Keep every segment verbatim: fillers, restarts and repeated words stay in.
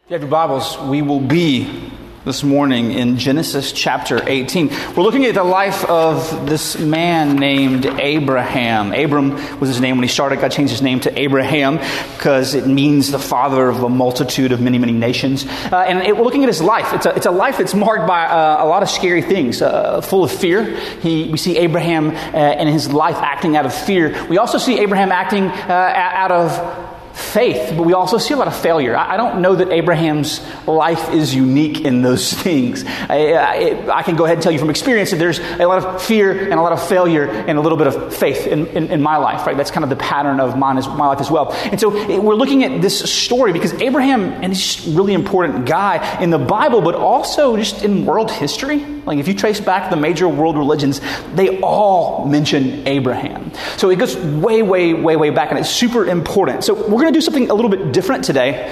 If you have your Bibles, we will be this morning in Genesis chapter eighteen. We're looking at the life of this man named Abraham. Abram was his name when he started. God changed his name to Abraham because it means the father of a multitude of many, many nations. Uh, and it, we're looking at his life. It's a, it's a life that's marked by uh, a lot of scary things, uh, full of fear. He, we see Abraham uh, in his life acting out of fear. We also see Abraham acting uh, out of faith, but we also see a lot of failure. I don't know that Abraham's life is unique in those things. I, I, I can go ahead and tell you from experience that there's a lot of fear and a lot of failure and a little bit of faith in, in, in my life, right? That's kind of the pattern of mine as, my life as well. And so we're looking at this story because Abraham, and he's just a really important guy in the Bible, but also just in world history. Like if you trace back the major world religions, they all mention Abraham. So it goes way, way, way, way back, and it's super important. So we're going to do something a little bit different today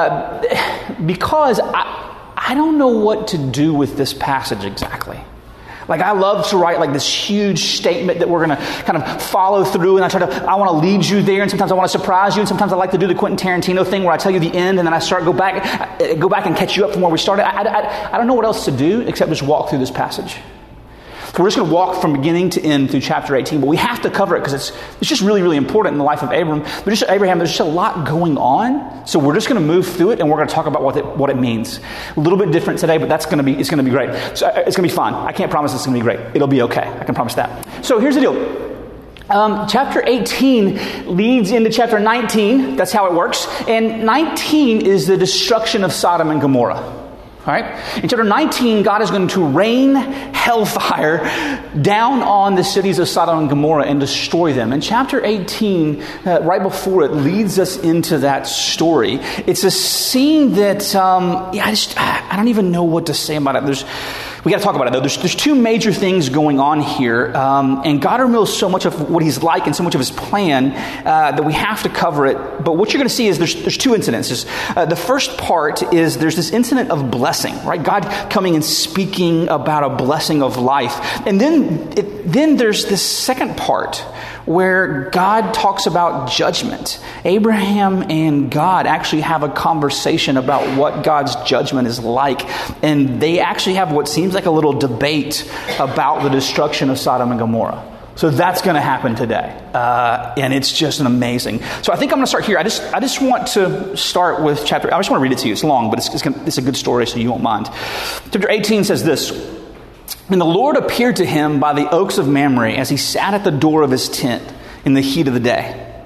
uh, because I, I don't know what to do with this passage exactly. Like I love to write like this huge statement that we're going to kind of follow through, and I try to, I want to lead you there, and sometimes I want to surprise you, and sometimes I like to do the Quentin Tarantino thing where I tell you the end, and then I start go back, go back and catch you up from where we started. I, I, I don't know what else to do except just walk through this passage. So we're just going to walk from beginning to end through chapter eighteen, but we have to cover it because it's it's just really, really important in the life of Abram. But just Abraham, there's just a lot going on, so we're just going to move through it, and we're going to talk about what it what it means. A little bit different today, but that's going to be it's going to be great. So it's going to be fun. I can't promise it's going to be great. It'll be okay. I can promise that. So here's the deal. Um, chapter eighteen leads into chapter nineteen. That's how it works. And nineteen is the destruction of Sodom and Gomorrah. All right. In chapter nineteen, God is going to rain hellfire down on the cities of Sodom and Gomorrah and destroy them. And chapter eighteen, uh, right before it, leads us into that story. It's a scene that, um, yeah, I just, I don't even know what to say about it. There's, we got to talk about it though. There's, there's two major things going on here, um, and God reveals so much of what He's like and so much of His plan uh, that we have to cover it. But what you're going to see is there's there's two incidences. Uh, the first part is there's this incident of blessing, right? God coming and speaking about a blessing of life, and then it, then there's this second part where God talks about judgment. Abraham and God actually have a conversation about what God's judgment is like, and they actually have what seems like a little debate about the destruction of Sodom and Gomorrah. So that's going to happen today, uh, and it's just an amazing. So I think I'm going to start here. I just I just want to start with chapter. I just want to read it to you. It's long, but it's it's, gonna, it's a good story, so you won't mind. Chapter eighteen says this. And the Lord appeared to him by the oaks of Mamre as he sat at the door of his tent in the heat of the day.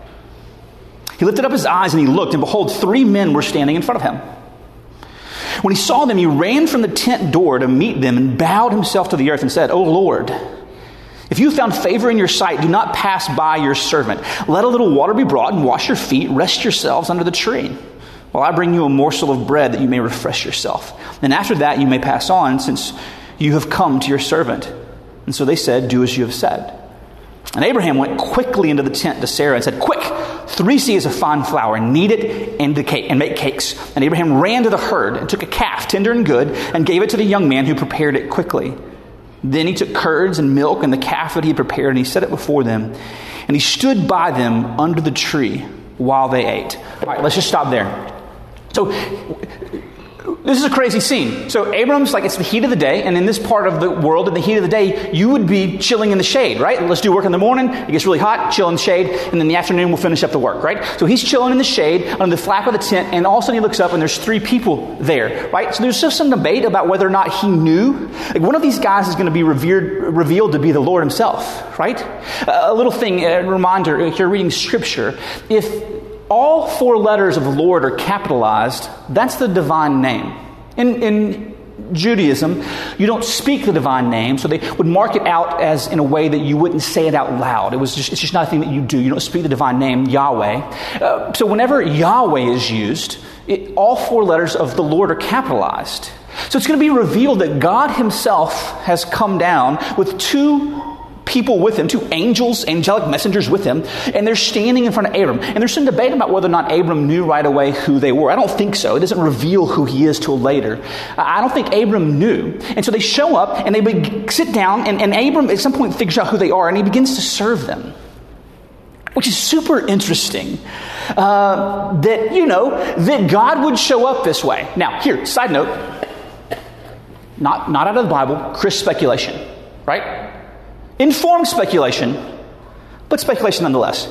He lifted up his eyes and he looked, and behold, three men were standing in front of him. When he saw them, he ran from the tent door to meet them and bowed himself to the earth and said, O Lord, if you have found favor in your sight, do not pass by your servant. Let a little water be brought and wash your feet. Rest yourselves under the tree, while I bring you a morsel of bread that you may refresh yourself. And after that you may pass on, since you have come to your servant. And so they said, do as you have said. And Abraham went quickly into the tent to Sarah and said, quick, three seahs of fine flour, knead it and, the cake, and make cakes. And Abraham ran to the herd and took a calf, tender and good, and gave it to the young man who prepared it quickly. Then he took curds and milk and the calf that he had prepared, and he set it before them. And he stood by them under the tree while they ate. All right, let's just stop there. So this is a crazy scene. So Abram's like, it's the heat of the day, and in this part of the world, in the heat of the day, you would be chilling in the shade, right? Let's do work in the morning, it gets really hot, chill in the shade, and then in the afternoon we'll finish up the work, right? So he's chilling in the shade under the flap of the tent, and all of a sudden he looks up and there's three people there, right? So there's just some debate about whether or not he knew. Like one of these guys is going to be revered, revealed to be the Lord himself, right? A little thing, a reminder, if you're reading scripture, if all four letters of the Lord are capitalized, that's the divine name. In, in Judaism, you don't speak the divine name, so they would mark it out as in a way that you wouldn't say it out loud. It was just, it's just not a thing that you do. You don't speak the divine name, Yahweh. Uh, so whenever Yahweh is used, it, all four letters of the Lord are capitalized. So it's going to be revealed that God himself has come down with two people with him, two angels, angelic messengers with him, and they're standing in front of Abram. And there's some debate about whether or not Abram knew right away who they were. I don't think so. It doesn't reveal who he is till later. I don't think Abram knew. And so they show up and they be- sit down, and, and Abram at some point figures out who they are, and he begins to serve them, which is super interesting. Uh, that, you know, that God would show up this way. Now, here, side note, not, not out of the Bible, Chris speculation, right? Informed speculation, but speculation nonetheless.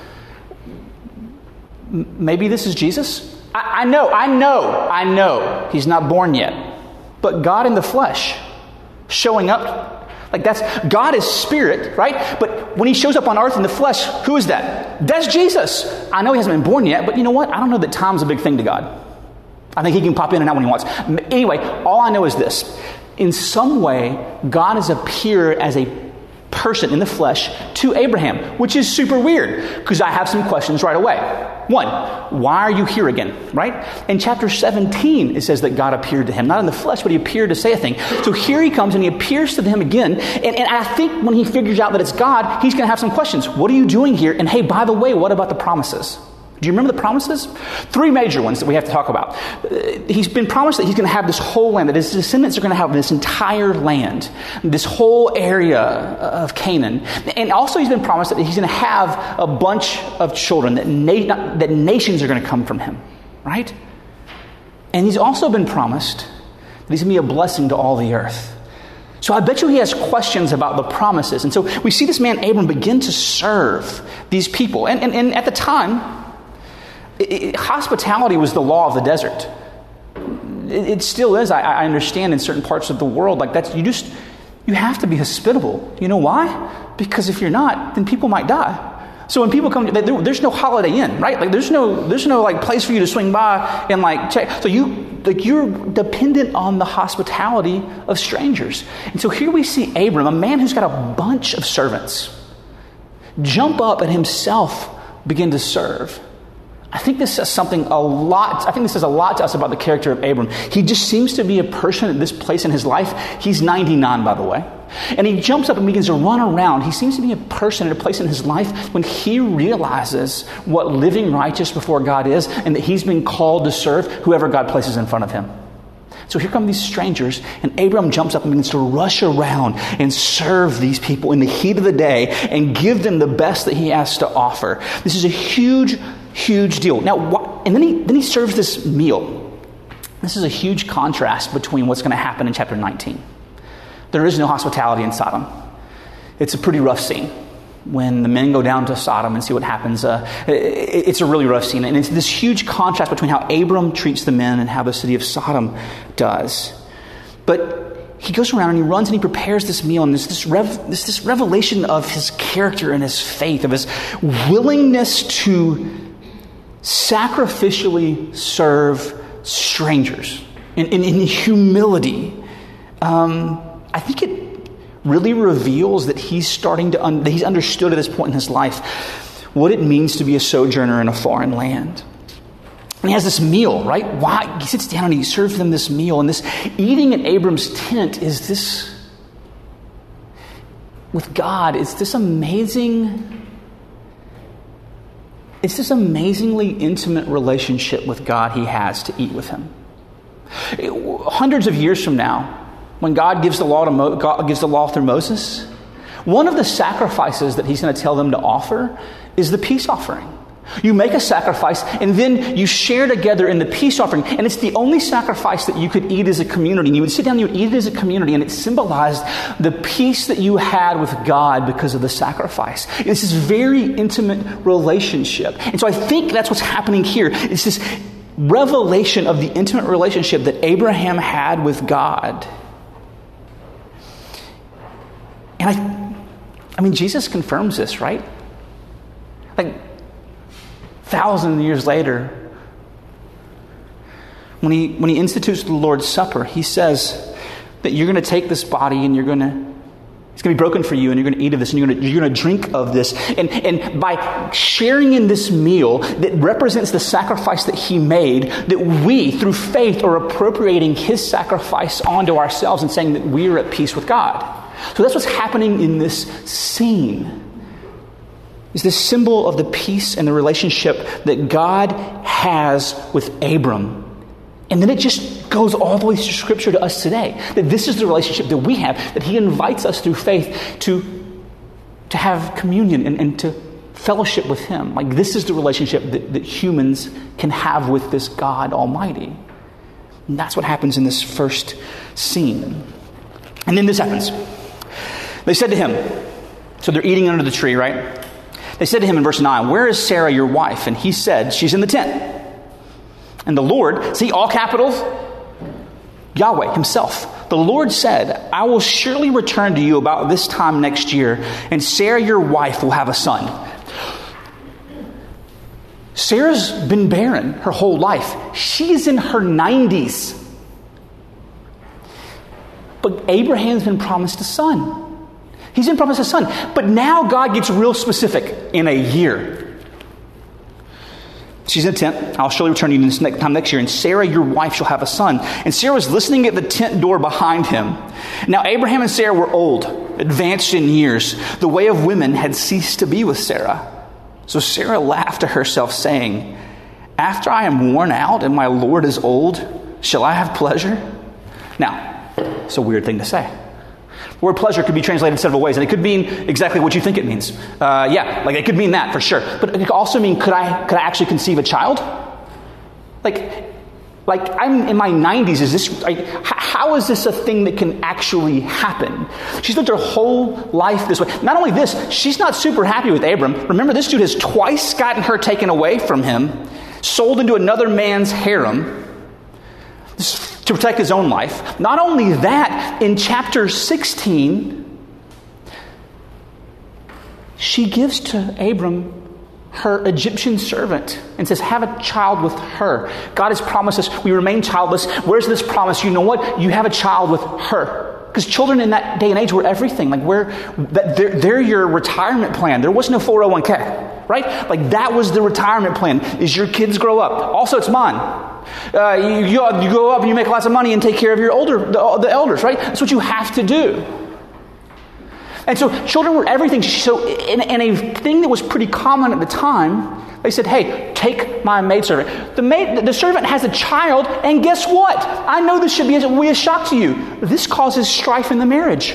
M- maybe this is Jesus? I, I know, I know, I know he's not born yet. But God in the flesh, showing up. Like that's, God is spirit, right? But when he shows up on earth in the flesh, who is that? That's Jesus. I know he hasn't been born yet, but you know what? I don't know that time's a big thing to God. I think he can pop in and out when he wants. Anyway, all I know is this. In some way, God has appeared as a person in the flesh to Abraham, which is super weird because I have some questions right away. One, why are you here again, right? In chapter seventeen, it says that God appeared to him, not in the flesh, but he appeared to say a thing. So here he comes and he appears to them again. And, and I think when he figures out that it's God, he's going to have some questions. What are you doing here? And hey, by the way, what about the promises? Do you remember the promises? Three major ones that we have to talk about. Uh, he's been promised that he's going to have this whole land, that his descendants are going to have this entire land, this whole area of Canaan. And also he's been promised that he's going to have a bunch of children, that, na- that nations are going to come from him, right? And he's also been promised that he's going to be a blessing to all the earth. So I bet you he has questions about the promises. And so we see this man Abram begin to serve these people. And, and, and at the time, It, it, hospitality was the law of the desert. It, it still is. I, I understand in certain parts of the world, like that's you just you have to be hospitable. You know why? Because if you're not, then people might die. So when people come, there, there's no Holiday Inn, right? Like there's no there's no like place for you to swing by and like check. So you like you're dependent on the hospitality of strangers. And so here we see Abram, a man who's got a bunch of servants, jump up and himself begin to serve. I think this says something a lot. I think this says a lot to us about the character of Abram. He just seems to be a person at this place in his life. He's ninety-nine, by the way. And he jumps up and begins to run around. He seems to be a person at a place in his life when he realizes what living righteous before God is and that he's been called to serve whoever God places in front of him. So here come these strangers, and Abram jumps up and begins to rush around and serve these people in the heat of the day and give them the best that he has to offer. This is a huge, huge deal. Now, and then he then he serves this meal. This is a huge contrast between what's going to happen in chapter nineteen. There is no hospitality in Sodom. It's a pretty rough scene. When the men go down to Sodom and see what happens, uh, it, it's a really rough scene. And it's this huge contrast between how Abram treats the men and how the city of Sodom does. But he goes around and he runs and he prepares this meal. And there's this, rev- this, this revelation of his character and his faith, of his willingness to sacrificially serve strangers in, in, in humility. Um, I think it really reveals that he's starting to, un- that he's understood at this point in his life what it means to be a sojourner in a foreign land. And he has this meal, right? Why? He sits down and he serves them this meal. And this eating at Abram's tent is this, with God, it's this amazing, it's this amazingly intimate relationship with God he has to eat with him. It, hundreds of years from now, when God gives the law to Mo- God gives the law through Moses, one of the sacrifices that he's going to tell them to offer is the peace offering. You make a sacrifice and then you share together in the peace offering. And it's the only sacrifice that you could eat as a community. And you would sit down and you would eat it as a community, and it symbolized the peace that you had with God because of the sacrifice. It's this very intimate relationship. And so I think that's what's happening here. It's this revelation of the intimate relationship that Abraham had with God. And I, I mean, Jesus confirms this, right? Like, thousand years later, when he when he institutes the Lord's Supper, he says that you're going to take this body and you're going to, it's going to be broken for you, and you're going to eat of this, and you're going to, you're going to drink of this. And, and by sharing in this meal that represents the sacrifice that he made, that we, through faith, are appropriating his sacrifice onto ourselves and saying that we are at peace with God. So that's what's happening in this scene. Is this symbol of the peace and the relationship that God has with Abram. And then it just goes all the way through Scripture to us today. That this is the relationship that we have, that he invites us through faith to, to have communion and, and to fellowship with him. Like, this is the relationship that, that humans can have with this God Almighty. And that's what happens in this first scene. And then this happens. They said to him, so they're eating under the tree, right? They said to him in verse nine, where is Sarah, your wife? And he said, she's in the tent. And the Lord, see, all capitals, Yahweh himself. The Lord said, I will surely return to you about this time next year, and Sarah, your wife, will have a son. Sarah's been barren her whole life. She's in her nineties. But Abraham's been promised a son. He's been promised a son. But now God gets real specific in a year. She's in a tent. I'll surely return to you this next time next year, and Sarah, your wife, shall have a son. And Sarah was listening at the tent door behind him. Now Abraham and Sarah were old, advanced in years. The way of women had ceased to be with Sarah. So Sarah laughed to herself, saying, after I am worn out and my Lord is old, shall I have pleasure? Now, it's a weird thing to say. The word pleasure could be translated several ways, and it could mean exactly what you think it means. Uh, yeah, like it could mean that for sure. But it could also mean, could I could I actually conceive a child? Like, like I'm in my nineties. Is this like, how is this a thing that can actually happen? She's lived her whole life this way. Not only this, she's not super happy with Abram. Remember, this dude has twice gotten her taken away from him, sold into another man's harem to protect his own life. Not only that, in chapter sixteen, she gives to Abram her Egyptian servant and says, have a child with her. God has promised us we remain childless. Where's this promise? You know what? You have a child with her. Because children in that day and age were everything. Like, where they're, they're your retirement plan. There was no four oh one k, right? Like, that was the retirement plan, is your kids grow up. Also, it's mine. Uh, you, you, you go up and you make lots of money and take care of your older the, the elders, right? That's what you have to do. And so children were everything. So in, in a thing that was pretty common at the time, they said, hey, take my maidservant. The maid, the servant has a child, and guess what? I know this should be a, be a shock to you. This causes strife in the marriage.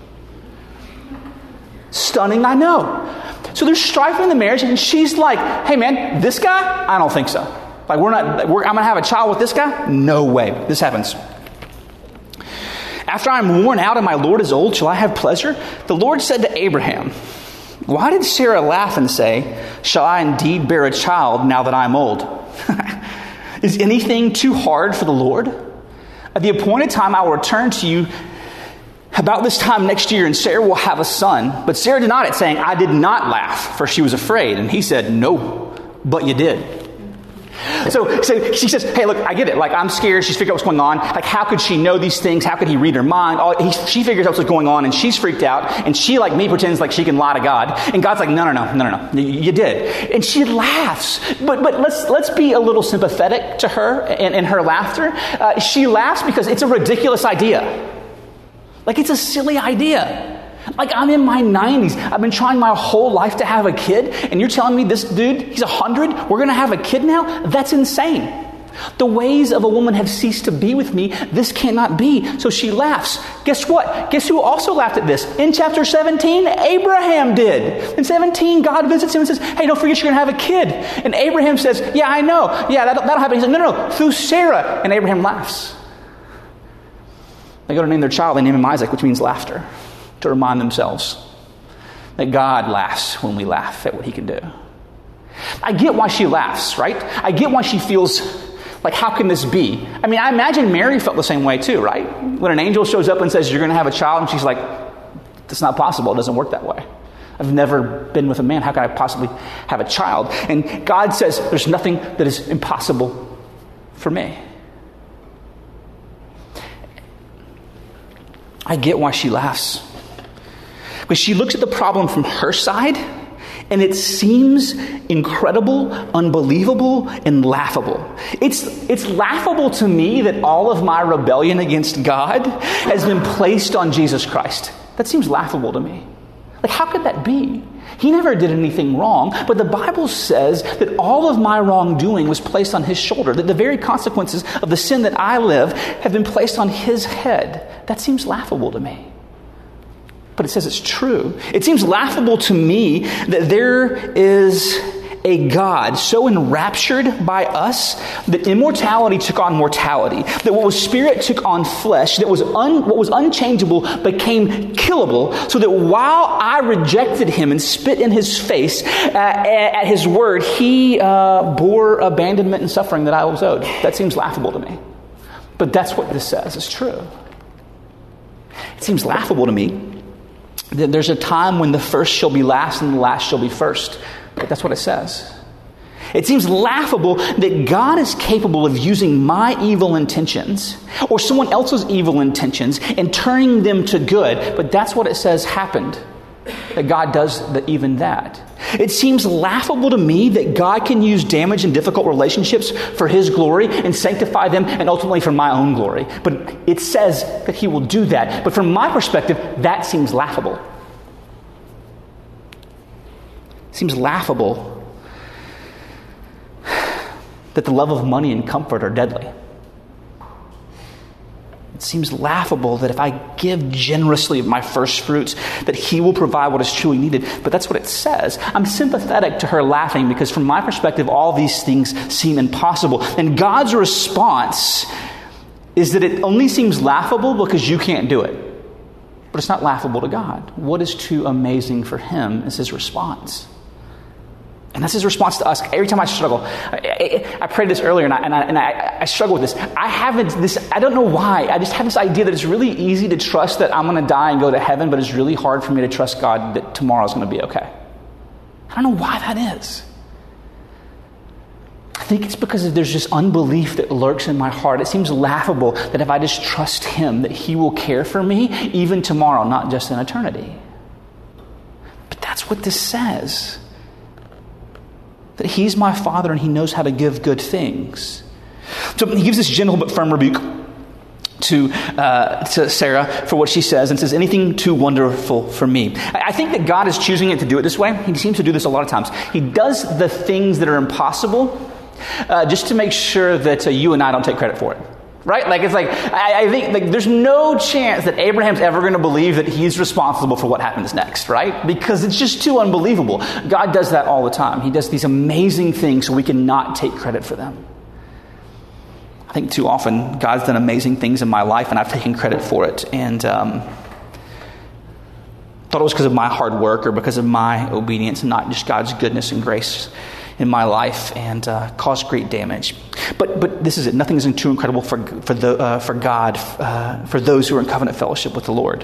Stunning, I know. So there's strife in the marriage, and she's like, hey man, this guy? I don't think so. Like, we're not, we're, I'm going to have a child with this guy? No way. This happens. After I'm worn out and my Lord is old, shall I have pleasure? The Lord said to Abraham, why did Sarah laugh and say, shall I indeed bear a child now that I'm old? Is anything too hard for the Lord? At the appointed time, I will return to you about this time next year, and Sarah will have a son. But Sarah denied it, saying, I did not laugh, for she was afraid. And he said, no, but you did. So, so she says, hey, look, I get it. Like, I'm scared. She's figured out what's going on. Like, how could she know these things? How could he read her mind? All, he, she figures out what's going on, and she's freaked out. And she, like me, pretends like she can lie to God. And God's like, no, no, no, no, no, no. You, you did. And she laughs. But but let's let's be a little sympathetic to her and, and her laughter. Uh, she laughs because it's a ridiculous idea. Like, it's a silly idea. Like, I'm in my nineties. I've been trying my whole life to have a kid, and you're telling me this dude, he's one hundred, we're going to have a kid now? That's insane. The ways of a woman have ceased to be with me. This cannot be. So she laughs. Guess what? Guess who also laughed at this? In chapter seventeen, Abraham did. In seventeen, God visits him and says, hey, don't forget you're going to have a kid. And Abraham says, yeah, I know. Yeah, that'll, that'll happen. He's like, no, no, no, through Sarah. And Abraham laughs. They go to name their child. They name him Isaac, which means laughter. To remind themselves that God laughs when we laugh at what he can do. I get why she laughs, right? I get why she feels like, how can this be? I mean, I imagine Mary felt the same way too, right? When an angel shows up and says, you're going to have a child, and she's like, that's not possible. It doesn't work that way. I've never been with a man. How can I possibly have a child? And God says, there's nothing that is impossible for me. I get why she laughs. But she looks at the problem from her side, and it seems incredible, unbelievable, and laughable. It's, it's laughable to me that all of my rebellion against God has been placed on Jesus Christ. That seems laughable to me. Like, how could that be? He never did anything wrong, but the Bible says that all of my wrongdoing was placed on his shoulder, that the very consequences of the sin that I live have been placed on his head. That seems laughable to me. but it says it's true. It seems laughable to me that there is a God so enraptured by us that immortality took on mortality, that what was spirit took on flesh, that was un, what was unchangeable became killable, so that while I rejected him and spit in his face uh, at his word, he uh, bore abandonment and suffering that I was owed. That seems laughable to me. But that's what this says. It's true. It seems laughable to me that there's a time when the first shall be last and the last shall be first. But that's what it says. It seems laughable that God is capable of using my evil intentions or someone else's evil intentions and turning them to good. But that's what it says happened. That God does the, even that. It seems laughable to me that God can use damaged and difficult relationships for his glory and sanctify them and ultimately for my own glory. But it says that he will do that. But from my perspective, that seems laughable. It seems laughable that the love of money and comfort are deadly. It seems laughable that if I give generously of my first fruits, that he will provide what is truly needed. But that's what it says. I'm sympathetic to her laughing because from my perspective, all these things seem impossible. And God's response is that it only seems laughable because you can't do it. But it's not laughable to God. What is too amazing for him is his response. And that's his response to us. Every time I struggle, I, I, I prayed this earlier, and, I, and, I, and I, I struggle with this. I haven't this. I don't know why. I just have this idea that it's really easy to trust that I'm going to die and go to heaven, but it's really hard for me to trust God that tomorrow's going to be okay. I don't know why that is. I think it's because there's just unbelief that lurks in my heart. It seems laughable that if I just trust him, that he will care for me even tomorrow, not just in eternity. But that's what this says. That he's my father and he knows how to give good things. So he gives this gentle but firm rebuke to uh, to Sarah for what she says and says, anything too wonderful for me. I think that God is choosing it to do it this way. He seems to do this a lot of times. He does the things that are impossible uh, just to make sure that uh, you and I don't take credit for it. Right? Like, it's like, I, I think like there's no chance that Abraham's ever going to believe that he's responsible for what happens next, right? Because it's just too unbelievable. God does that all the time. He does these amazing things so we can not take credit for them. I think too often God's done amazing things in my life and I've taken credit for it. And um, thought it was because of my hard work or because of my obedience and not just God's goodness and grace in my life, and uh, caused great damage. But but this is it. Nothing is too incredible for for the uh, for God uh, for those who are in covenant fellowship with the Lord.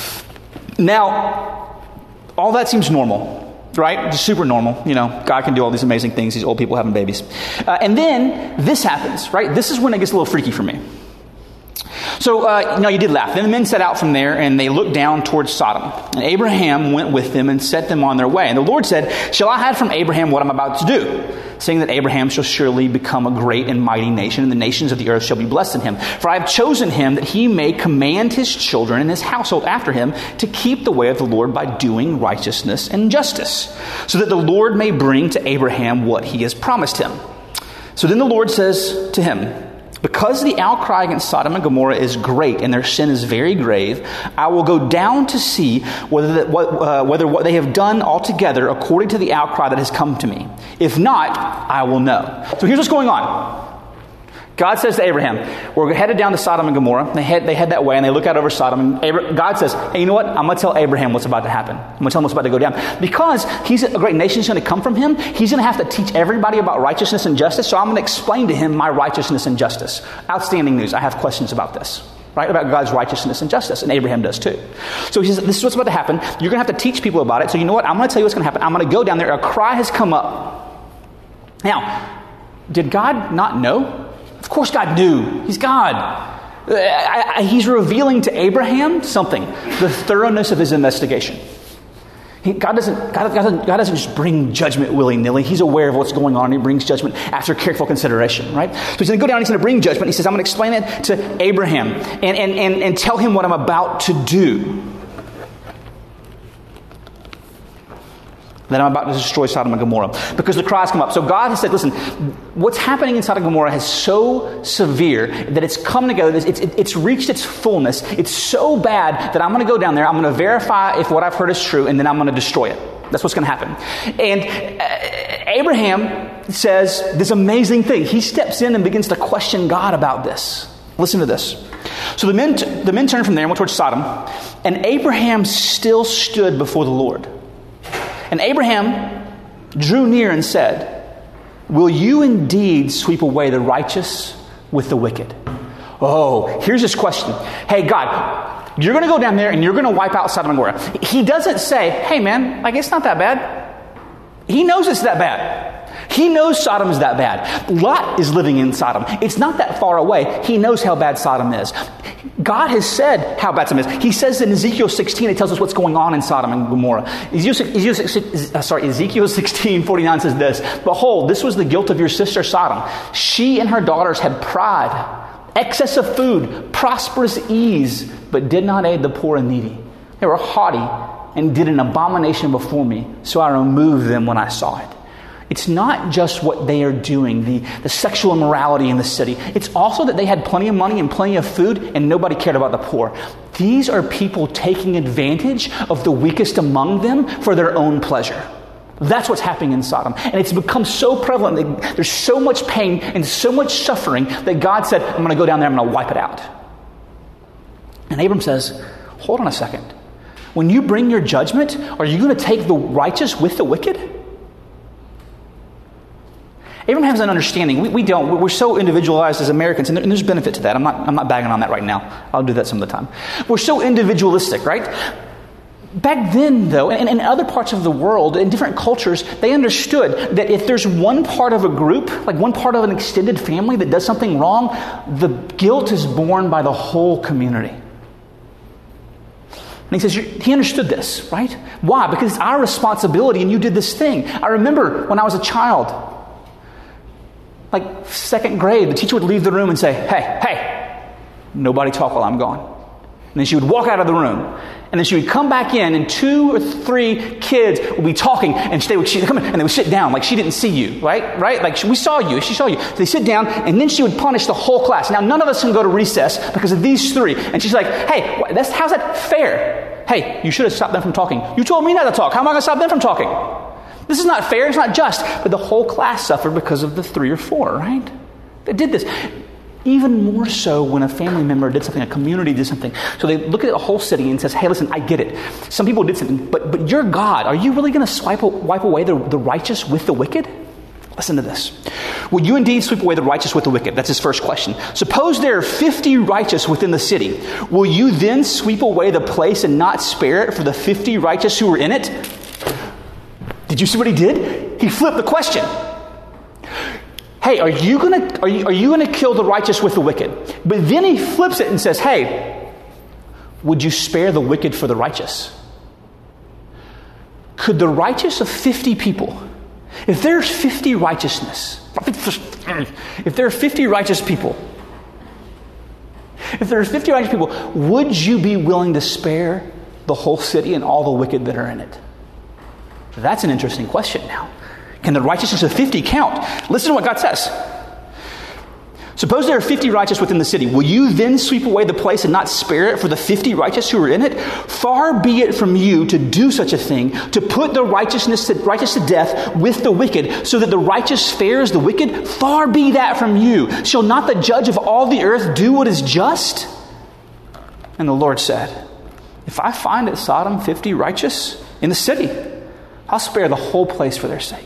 Now, all that seems normal, right? Just super normal. You know, God can do all these amazing things. These old people having babies, uh, and then this happens, right? This is when it gets a little freaky for me. So, uh, no, you did laugh. Then the men set out from there, and they looked down towards Sodom. And Abraham went with them and set them on their way. And the Lord said, shall I hide from Abraham what I'm about to do? Saying that Abraham shall surely become a great and mighty nation, and the nations of the earth shall be blessed in him. For I have chosen him that he may command his children and his household after him to keep the way of the Lord by doing righteousness and justice, so that the Lord may bring to Abraham what he has promised him. So then the Lord says to him, because the outcry against Sodom and Gomorrah is great and their sin is very grave, I will go down to see whether that, what, uh, whether what they have done altogether according to the outcry that has come to me. If not, I will know. So here's what's going on. God says to Abraham, we're headed down to Sodom and Gomorrah. They head, they head that way and they look out over Sodom. And Abra- God says, hey, you know what? I'm going to tell Abraham what's about to happen. I'm going to tell him what's about to go down. Because he's a great nation is going to come from him, he's going to have to teach everybody about righteousness and justice. So I'm going to explain to him my righteousness and justice. Outstanding news. I have questions about this. Right? About God's righteousness and justice. And Abraham does too. So he says, this is what's about to happen. You're going to have to teach people about it. So you know what? I'm going to tell you what's going to happen. I'm going to go down there. A cry has come up. Now, did God not know? Of course God knew. He's God. I, I, he's revealing to Abraham something. The thoroughness of his investigation. He, God, doesn't, God, God, doesn't, God doesn't just bring judgment willy-nilly. He's aware of what's going on. And he brings judgment after careful consideration. Right? So he's going to go down and he's going to bring judgment. He says, I'm going to explain it to Abraham. And, and, and, and tell him what I'm about to do. that I'm about to destroy Sodom and Gomorrah. Because the cries come up. So God has said, listen, what's happening in Sodom and Gomorrah is so severe that it's come together. It's, it's, it's reached its fullness. It's so bad that I'm going to go down there. I'm going to verify if what I've heard is true, and then I'm going to destroy it. That's what's going to happen. And uh, Abraham says this amazing thing. He steps in and begins to question God about this. Listen to this. So the men, t- the men turned from there and went towards Sodom, and Abraham still stood before the Lord. And Abraham drew near and said, will you indeed sweep away the righteous with the wicked? Oh, here's this question. Hey, God, you're going to go down there and you're going to wipe out Sodom and Gomorrah. He doesn't say, hey, man, like, it's not that bad. He knows it's that bad. He knows Sodom is that bad. Lot is living in Sodom. It's not that far away. He knows how bad Sodom is. God has said how bad Sodom is. He says in Ezekiel sixteen, it tells us what's going on in Sodom and Gomorrah. Ezekiel, Ezekiel, sorry, Ezekiel sixteen forty-nine says this, behold, this was the guilt of your sister Sodom. She and her daughters had pride, excess of food, prosperous ease, but did not aid the poor and needy. They were haughty and did an abomination before me, so I removed them when I saw it. It's not just what they are doing, the, the sexual immorality in the city. It's also that they had plenty of money and plenty of food and nobody cared about the poor. These are people taking advantage of the weakest among them for their own pleasure. That's what's happening in Sodom. And it's become so prevalent. That there's so much pain and so much suffering that God said, I'm going to go down there, I'm going to wipe it out. And Abram says, hold on a second. When you bring your judgment, are you going to take the righteous with the wicked? Abraham has an understanding. We, we don't. We're so individualized as Americans, and there's benefit to that. I'm not, I'm not bagging on that right now. I'll do that some of the time. We're so individualistic, right? Back then, though, and in other parts of the world, in different cultures, they understood that if there's one part of a group, like one part of an extended family that does something wrong, the guilt is borne by the whole community. And he says, he understood this, right? Why? Because it's our responsibility, and you did this thing. I remember when I was a child, like second grade, the teacher would leave the room and say, hey, hey, nobody talk while I'm gone. And then she would walk out of the room. And then she would come back in, and two or three kids would be talking, and they would she'd come in, and they would sit down like she didn't see you, right? Right? Like, we saw you. She saw you. So they sit down, and then she would punish the whole class. Now, none of us can go to recess because of these three. And she's like, hey, that's, how's that fair? Hey, you should have stopped them from talking. You told me not to talk. How am I going to stop them from talking? This is not fair. It's not just. But the whole class suffered because of the three or four, right? They did this. Even more so when a family member did something, a community did something. So they look at a whole city and says, hey, listen, I get it. Some people did something, but but you're God. Are you really going to swipe wipe away the, the righteous with the wicked? Listen to this. Will you indeed sweep away the righteous with the wicked? That's his first question. Suppose there are fifty righteous within the city. Will you then sweep away the place and not spare it for the fifty righteous who were in it? Did you see what he did? He flipped the question. Hey, are you gonna are you are you gonna kill the righteous with the wicked? But then he flips it and says, hey, would you spare the wicked for the righteous? Could the righteous of fifty people, if there's fifty righteousness, if there are fifty righteous people, if there are fifty righteous people, would you be willing to spare the whole city and all the wicked that are in it? That's an interesting question now. Can the righteousness of fifty count? Listen to what God says. Suppose there are fifty righteous within the city. Will you then sweep away the place and not spare it for the fifty righteous who are in it? Far be it from you to do such a thing, to put the righteousness to, righteous to death with the wicked, so that the righteous fares the wicked. Far be that from you. Shall not the judge of all the earth do what is just? And the Lord said, if I find at Sodom fifty righteous in the city, I'll spare the whole place for their sake.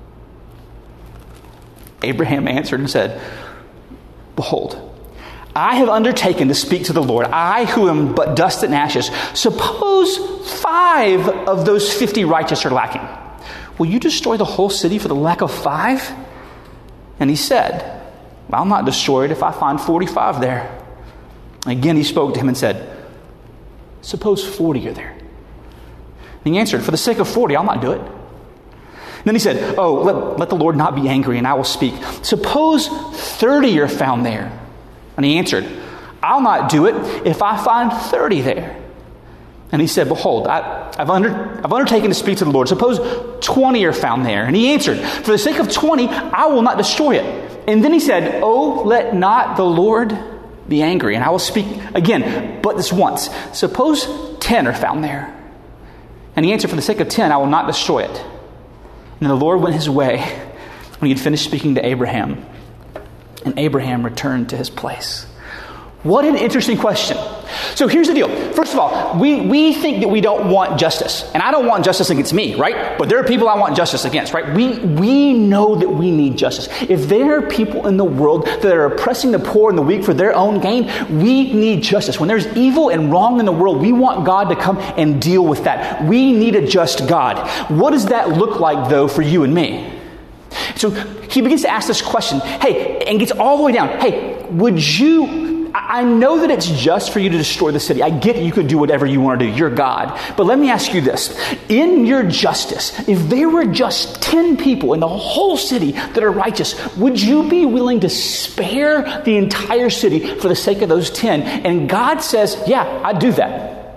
Abraham answered and said, behold, I have undertaken to speak to the Lord, I who am but dust and ashes. Suppose five of those fifty righteous are lacking. Will you destroy the whole city for the lack of five? And he said, I'll not destroy it if I find forty-five there. Again he spoke to him and said, suppose forty are there. And he answered, for the sake of forty, I'll not do it. Then he said, oh, let, let the Lord not be angry, and I will speak. Suppose thirty are found there. And he answered, I'll not do it if I find thirty there. And he said, behold, I, I've, under, I've undertaken to speak to the Lord. Suppose twenty are found there. And he answered, for the sake of twenty, I will not destroy it. And then he said, oh, let not the Lord be angry. And I will speak again, but this once. Suppose ten are found there. And he answered, for the sake of ten, I will not destroy it. And the Lord went his way when he had finished speaking to Abraham. And Abraham returned to his place. What an interesting question. So here's the deal. First of all, we, we think that we don't want justice. And I don't want justice against me, right? But there are people I want justice against, right? We, we know that we need justice. If there are people in the world that are oppressing the poor and the weak for their own gain, we need justice. When there's evil and wrong in the world, we want God to come and deal with that. We need a just God. What does that look like, though, for you and me? So he begins to ask this question, hey, and gets all the way down. Hey, would you... I know that it's just for you to destroy the city. I get that you could do whatever you want to do. You're God. But let me ask you this. In your justice, if there were just ten people in the whole city that are righteous, would you be willing to spare the entire city for the sake of those ten? And God says, yeah, I'd do that.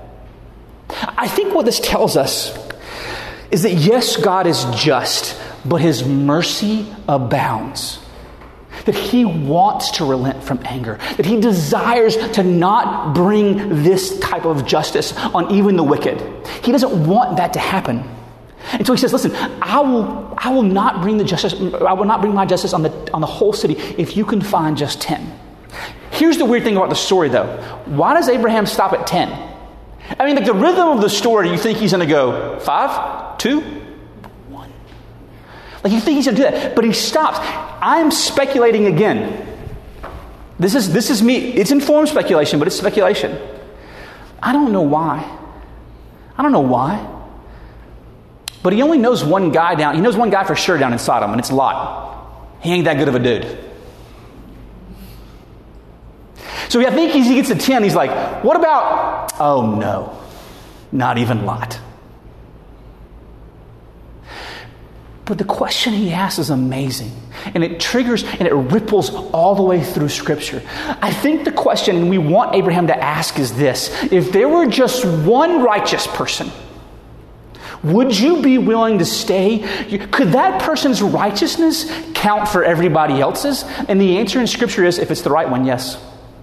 I think what this tells us is that yes, God is just, but his mercy abounds. That he wants to relent from anger. That he desires to not bring this type of justice on even the wicked. He doesn't want that to happen. And so he says, listen, I will I will not bring the justice, I will not bring my justice on the on the whole city if you can find just ten. Here's the weird thing about the story though. Why does Abraham stop at ten? I mean, like the rhythm of the story, you think he's going to go five, two, one. Like you think he's going to do that, but he stops. I'm speculating again. This is this is me. It's informed speculation, but it's speculation. I don't know why. I don't know why. But he only knows one guy down. He knows one guy for sure down in Sodom, and it's Lot. He ain't that good of a dude. So I think he gets to ten. He's like, what about, oh no, not even Lot. But the question he asks is amazing. And it triggers and it ripples all the way through Scripture. I think the question we want Abraham to ask is this. If there were just one righteous person, would you be willing to stay? Could that person's righteousness count for everybody else's? And the answer in Scripture is, if it's the right one, yes.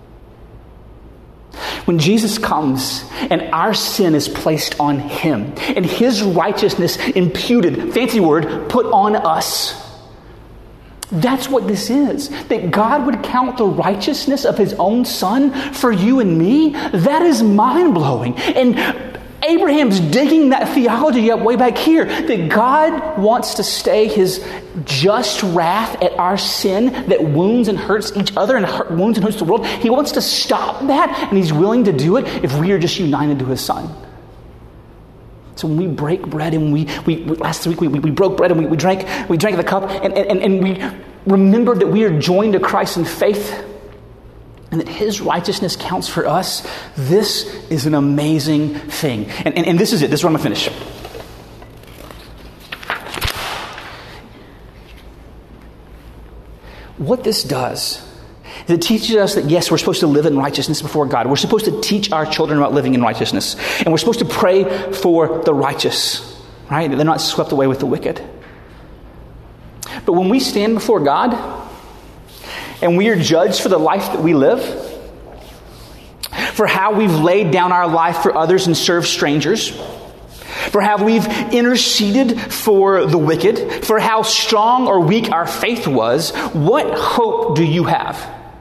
When Jesus comes and our sin is placed on him and his righteousness imputed, fancy word, put on us. That's what this is. That God would count the righteousness of his own son for you and me. That is mind-blowing. And Abraham's digging that theology up way back here. That God wants to stay his just wrath at our sin that wounds and hurts each other and hurt, wounds and hurts the world. He wants to stop that, and he's willing to do it if we are just united to his son. So when we break bread and we, we, we last week we, we broke bread and we, we drank we drank the cup and, and, and we remembered that we are joined to Christ in faith and that his righteousness counts for us. This is an amazing thing. And, and, and this is it. This is where I'm going to finish. What this does is it teaches us that, yes, we're supposed to live in righteousness before God. We're supposed to teach our children about living in righteousness. And we're supposed to pray for the righteous, right? They're not swept away with the wicked. But when we stand before God and we are judged for the life that we live, for how we've laid down our life for others and served strangers, for how we've interceded for the wicked, for how strong or weak our faith was, what hope do you have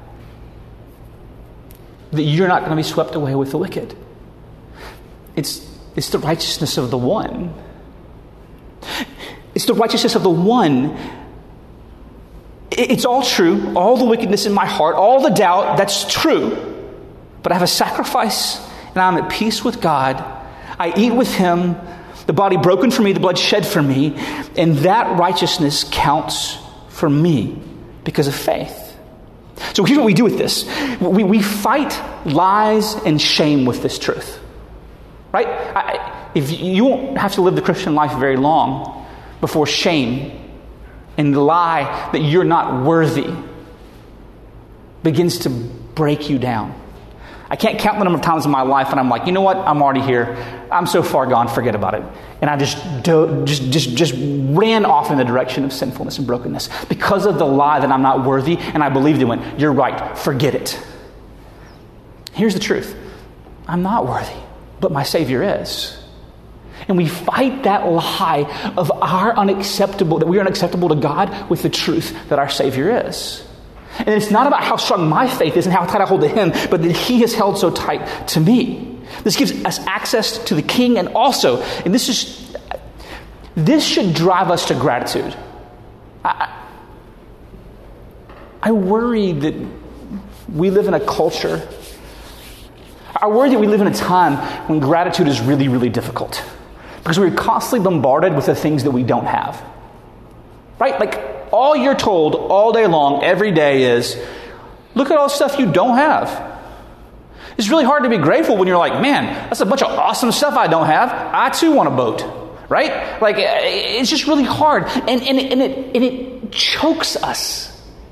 that you're not going to be swept away with the wicked? It's, it's the righteousness of the one. It's the righteousness of the one. It's all true. All the wickedness in my heart, all the doubt, that's true. But I have a sacrifice and I'm at peace with God. I eat with him, the body broken for me, the blood shed for me, and that righteousness counts for me because of faith. So here's what we do with this. We, we fight lies and shame with this truth. Right? I, if you won't have to live the Christian life very long before shame and the lie that you're not worthy begins to break you down. I can't count the number of times in my life when I'm like, you know what? I'm already here. I'm so far gone, forget about it. And I just, do, just, just, just ran off in the direction of sinfulness and brokenness because of the lie that I'm not worthy, and I believed it. Went, you're right, forget it. Here's the truth. I'm not worthy, but my Savior is. And we fight that lie of our unacceptable, that we are unacceptable to God with the truth that our Savior is. And it's not about how strong my faith is and how tight I hold to Him, but that He has held so tight to me. This gives us access to the King, and also, and this is, this should drive us to gratitude. I, I worry that we live in a culture, I worry that we live in a time when gratitude is really, really difficult. Because we're constantly bombarded with the things that we don't have. Right? Like, all you're told all day long, every day is, look at all the stuff you don't have. It's really hard to be grateful when you're like, man, that's a bunch of awesome stuff I don't have. I too want a boat. Right? Like, it's just really hard. And, and, and, it, and it chokes us.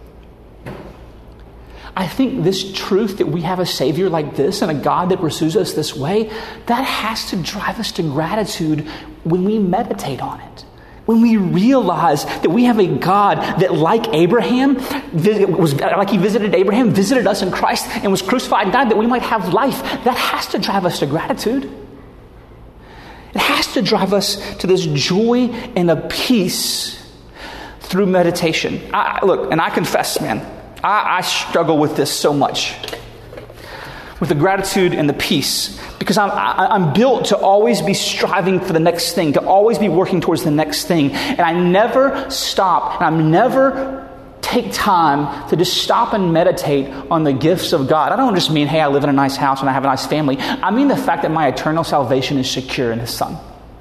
I think this truth that we have a Savior like this and a God that pursues us this way, that has to drive us to gratitude when we meditate on it. When we realize that we have a God that, like Abraham, was like He visited Abraham, visited us in Christ and was crucified and died that we might have life, that has to drive us to gratitude. It has to drive us to this joy and a peace through meditation. I, look, and I confess, man, I, I struggle with this so much. With the gratitude and the peace. Because I'm, I, I'm built to always be striving for the next thing, to always be working towards the next thing. And I never stop, and I never take time to just stop and meditate on the gifts of God. I don't just mean, hey, I live in a nice house and I have a nice family. I mean the fact that my eternal salvation is secure in His Son.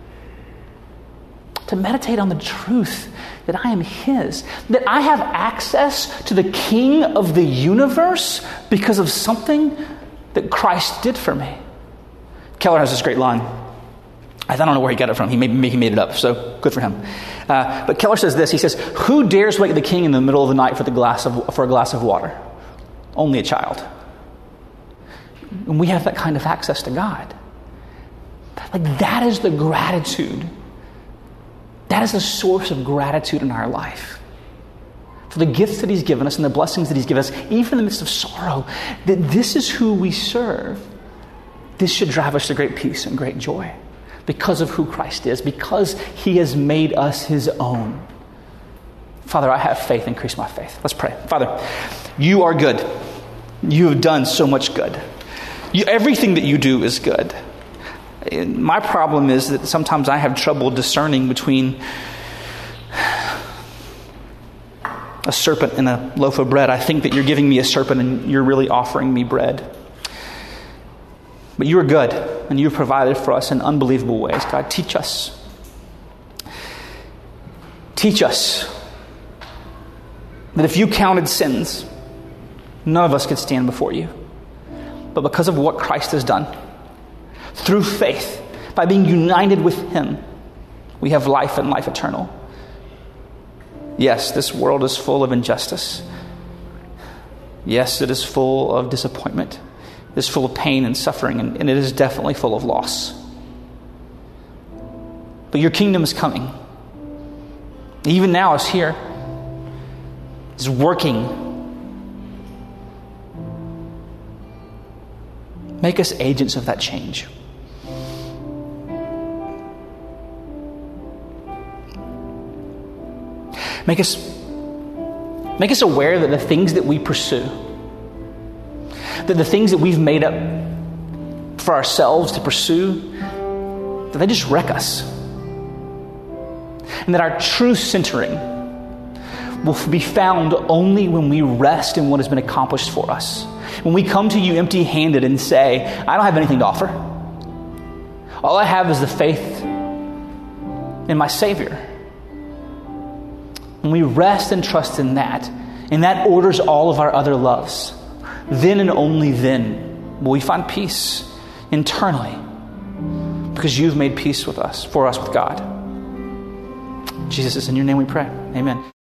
To meditate on the truth that I am His, that I have access to the King of the universe because of something that Christ did for me. Keller has this great line. I don't know where he got it from. He may, maybe he made it up, so good for him. Uh, but Keller says this. He says, "Who dares wake the king in the middle of the night for the glass of for a glass of water? Only a child." And we have that kind of access to God. Like, that is the gratitude. That is the source of gratitude in our life. For the gifts that He's given us and the blessings that He's given us, even in the midst of sorrow, that this is who we serve. This should drive us to great peace and great joy because of who Christ is, because He has made us His own. Father, I have faith. Increase my faith. Let's pray. Father, You are good. You have done so much good. You, everything that You do is good. And my problem is that sometimes I have trouble discerning between a serpent and a loaf of bread. I think that You're giving me a serpent and You're really offering me bread. But You are good, and You've provided for us in unbelievable ways. God, teach us. Teach us that if You counted sins, none of us could stand before You. But because of what Christ has done, through faith, by being united with Him, we have life and life eternal. Yes, this world is full of injustice. Yes, it is full of disappointment. It is full of pain and suffering, and, and it is definitely full of loss. But Your kingdom is coming. Even now it's here. It's working. Make us agents of that change. Make us, make us aware that the things that we pursue, that the things that we've made up for ourselves to pursue, that they just wreck us. And that our true centering will be found only when we rest in what has been accomplished for us. When we come to You empty-handed and say, I don't have anything to offer. All I have is the faith in my Savior. When we rest and trust in that, and that orders all of our other loves, then and only then will we find peace internally, because You've made peace with us, for us with God. Jesus, it's in Your name we pray. Amen.